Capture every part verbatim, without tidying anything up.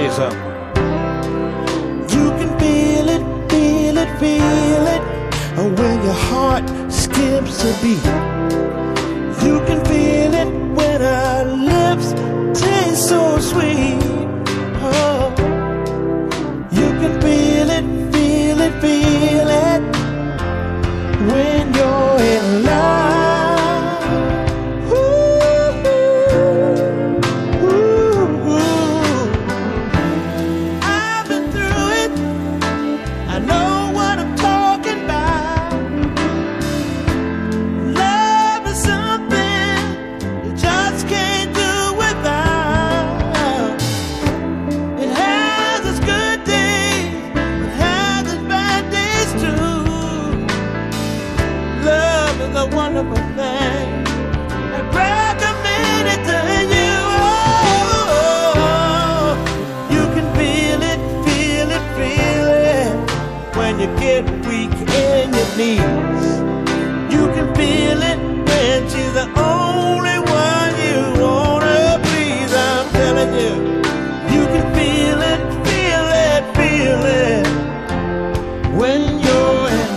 you something. You can feel it, feel it, feel it when your heart skips a beat. You can feel it when our lips taste so sweet. Oh, you can feel it, feel it, feel it when you're in love. A wonderful thing. I recommend it to you. Oh, you can feel it, feel it, feel it when you get weak in your knees. You can feel it when she's the only one you wanna please. I'm telling you, you can feel it, feel it, feel it when you're in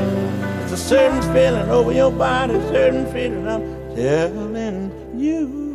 certain feeling over your body, certain feeling I'm telling you.